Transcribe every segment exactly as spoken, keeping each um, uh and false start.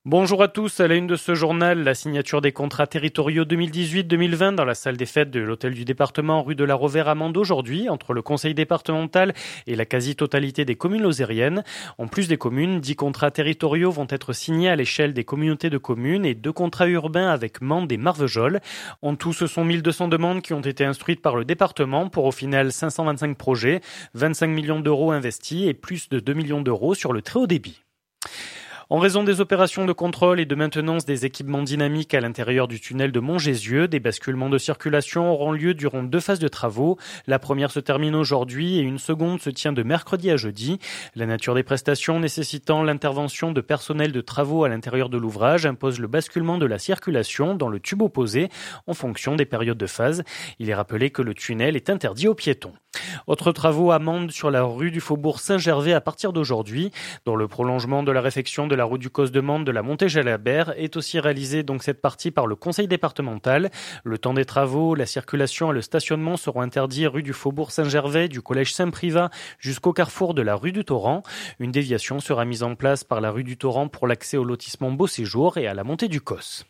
Bonjour à tous, à la une de ce journal, la signature des contrats territoriaux deux mille dix-huit deux mille vingt dans la salle des fêtes de l'hôtel du département rue de la Rovère à Mende aujourd'hui entre le conseil départemental et la quasi-totalité des communes lozériennes. En plus des communes, dix contrats territoriaux vont être signés à l'échelle des communautés de communes et deux contrats urbains avec Mende et Marvejols. En tout, ce sont mille deux cents demandes qui ont été instruites par le département pour au final cinq cent vingt-cinq projets, vingt-cinq millions d'euros investis et plus de deux millions d'euros sur le très haut débit. En raison des opérations de contrôle et de maintenance des équipements dynamiques à l'intérieur du tunnel de Montgésieux, des basculements de circulation auront lieu durant deux phases de travaux. La première se termine aujourd'hui et une seconde se tient de mercredi à jeudi. La nature des prestations nécessitant l'intervention de personnel de travaux à l'intérieur de l'ouvrage impose le basculement de la circulation dans le tube opposé en fonction des périodes de phase. Il est rappelé que le tunnel est interdit aux piétons. Autres travaux à Mende sur la rue du Faubourg Saint-Gervais à partir d'aujourd'hui. Dans le prolongement de la réfection de la route du Cos de Mende de la Montée-Jalabert est aussi réalisée donc cette partie par le conseil départemental. Le temps des travaux, la circulation et le stationnement seront interdits rue du Faubourg Saint-Gervais, du collège Saint-Privat jusqu'au carrefour de la rue du Torrent. Une déviation sera mise en place par la rue du Torrent pour l'accès au lotissement Beau Séjour et à la montée du Cos.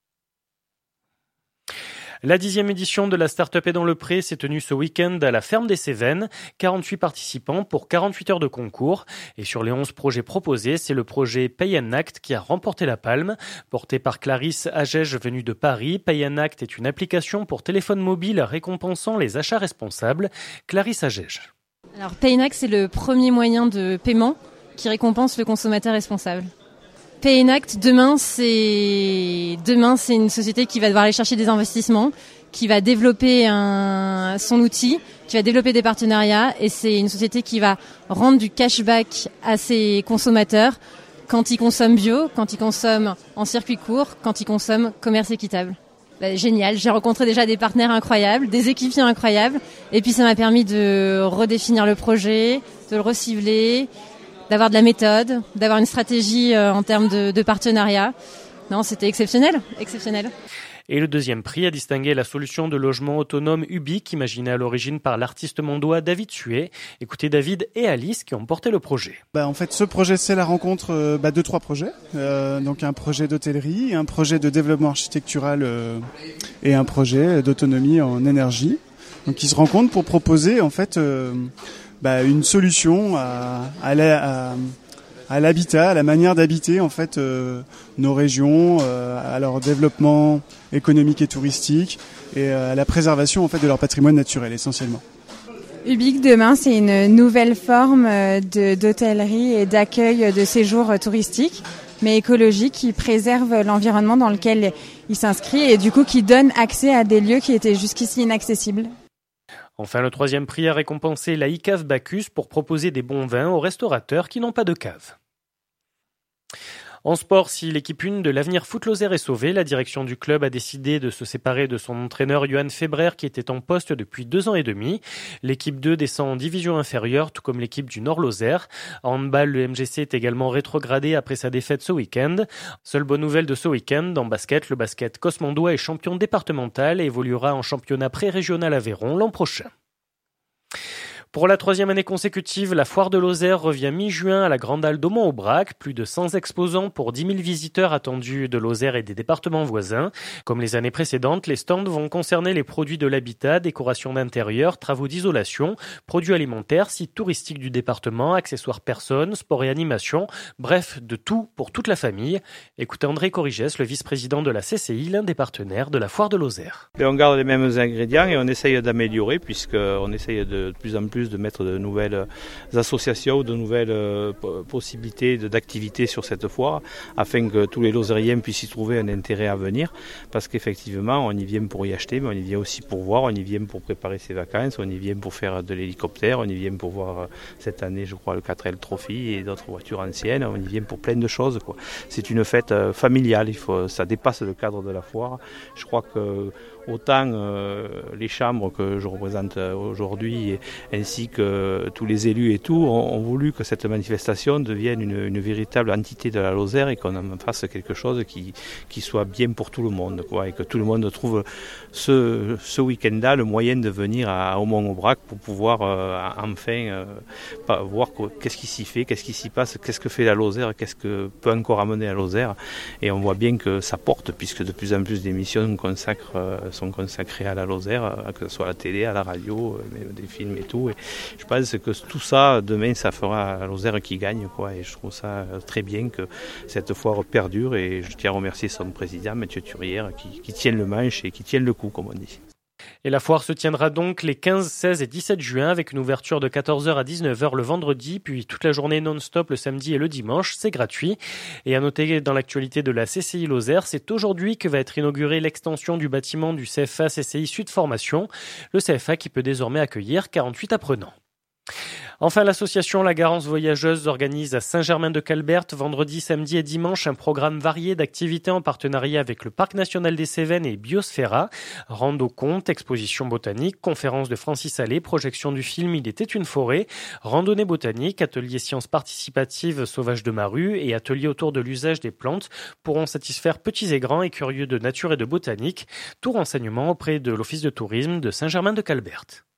La dixième édition de la Start-up est dans le Pré s'est tenue ce week-end à la ferme des Cévennes. quarante-huit participants pour quarante-huit heures de concours. Et sur les onze projets proposés, c'est le projet Pay and Act qui a remporté la palme. Porté par Clarisse Agege venue de Paris, Pay and Act est une application pour téléphone mobile récompensant les achats responsables. Clarisse Agege. Alors Pay and Act, c'est le premier moyen de paiement qui récompense le consommateur responsable. Pay and Act, demain, c'est demain, c'est une société qui va devoir aller chercher des investissements, qui va développer un, son outil, qui va développer des partenariats, et c'est une société qui va rendre du cashback à ses consommateurs quand ils consomment bio, quand ils consomment en circuit court, quand ils consomment commerce équitable. Bah, génial, j'ai rencontré déjà des partenaires incroyables, des équipiers incroyables, et puis ça m'a permis de redéfinir le projet, de le recibler, d'avoir de la méthode, d'avoir une stratégie euh, en termes de, de partenariat. Non, c'était exceptionnel, exceptionnel. Et le deuxième prix a distingué la solution de logement autonome Ubique, imaginée à l'origine par l'artiste mondois David Suet. Écoutez David et Alice qui ont porté le projet. Bah, en fait, ce projet, c'est la rencontre euh, bah, de trois projets. Euh, donc un projet d'hôtellerie, un projet de développement architectural euh, et un projet d'autonomie en énergie. Donc ils se rencontrent pour proposer en fait euh, bah, une solution à, à, la, à, à l'habitat, à la manière d'habiter en fait euh, nos régions, euh, à leur développement économique et touristique et à la préservation en fait de leur patrimoine naturel essentiellement. Ubique demain, c'est une nouvelle forme de, d'hôtellerie et d'accueil de séjours touristiques, mais écologique, qui préserve l'environnement dans lequel il s'inscrit et du coup qui donne accès à des lieux qui étaient jusqu'ici inaccessibles. Enfin, le troisième prix a récompensé la I-Cave Bacchus pour proposer des bons vins aux restaurateurs qui n'ont pas de cave. En sport, si l'équipe un de l'Avenir Foot Lozère est sauvée, la direction du club a décidé de se séparer de son entraîneur Johan Febrer qui était en poste depuis deux ans et demi. L'équipe deux descend en division inférieure, tout comme l'équipe du Nord-Lozère. En handball, le M G C est également rétrogradé après sa défaite ce week-end. Seule bonne nouvelle de ce week-end, en basket, le basket Cosmondois est champion départemental et évoluera en championnat pré-régional Aveyron l'an prochain. Pour la troisième année consécutive, la Foire de Lozère revient mi-juin à la Grande Halle d'Aumont-Aubrac. Plus de cent exposants pour dix mille visiteurs attendus de Lozère et des départements voisins. Comme les années précédentes, les stands vont concerner les produits de l'habitat, décoration d'intérieur, travaux d'isolation, produits alimentaires, sites touristiques du département, accessoires personnes, sport et animation. Bref, de tout pour toute la famille. Écoutez André Corrigès, le vice-président de la C C I, l'un des partenaires de la Foire de Lozère. Et on garde les mêmes ingrédients et on essaye d'améliorer puisqu'on essaye de, de plus en plus de mettre de nouvelles associations, de nouvelles euh, possibilités de, d'activités sur cette foire afin que tous les Lozériens puissent y trouver un intérêt à venir parce qu'effectivement on y vient pour y acheter mais on y vient aussi pour voir, on y vient pour préparer ses vacances, on y vient pour faire de l'hélicoptère, on y vient pour voir euh, cette année je crois le quatre L Trophy et d'autres voitures anciennes, on y vient pour plein de choses quoi. C'est une fête euh, familiale, il faut, ça dépasse le cadre de la foire. Je crois que autant euh, les chambres que je représente aujourd'hui ainsi que tous les élus et tout ont, ont voulu que cette manifestation devienne une, une véritable entité de la Lozère et qu'on en fasse quelque chose qui, qui soit bien pour tout le monde, quoi, et que tout le monde trouve ce, ce week-end-là le moyen de venir à Aumont-Aubrac pour pouvoir euh, enfin euh, voir qu'est-ce qui s'y fait, qu'est-ce qui s'y passe, qu'est-ce que fait la Lozère, qu'est-ce que peut encore amener la Lozère. Et on voit bien que ça porte, puisque de plus en plus d'émissions consacrent, euh, sont consacrées à la Lozère, que ce soit à la télé, à la radio, euh, des films et tout. Et je pense que tout ça, demain, ça fera la Lozère qui gagne, quoi. Et je trouve ça très bien que cette foire perdure. Et je tiens à remercier son président, Mathieu Turière, qui, qui tient le manche et qui tient le coup, comme on dit. Et la foire se tiendra donc les quinze, seize et dix-sept juin avec une ouverture de quatorze heures à dix-neuf heures le vendredi, puis toute la journée non-stop le samedi et le dimanche, c'est gratuit. Et à noter dans l'actualité de la C C I Lozère, c'est aujourd'hui que va être inaugurée l'extension du bâtiment du C F A C C I Sud Formation, le C F A qui peut désormais accueillir quarante-huit apprenants. Enfin, l'association La Garance Voyageuse organise à Saint-Germain-de-Calberte vendredi, samedi et dimanche un programme varié d'activités en partenariat avec le Parc national des Cévennes et Biosphera. Rando conte, exposition botanique, conférence de Francis Allais, projection du film Il était une forêt, randonnée botanique, atelier sciences participatives Sauvage de Maru et atelier autour de l'usage des plantes pourront satisfaire petits et grands et curieux de nature et de botanique. Tout renseignement auprès de l'Office de tourisme de Saint-Germain-de-Calberte.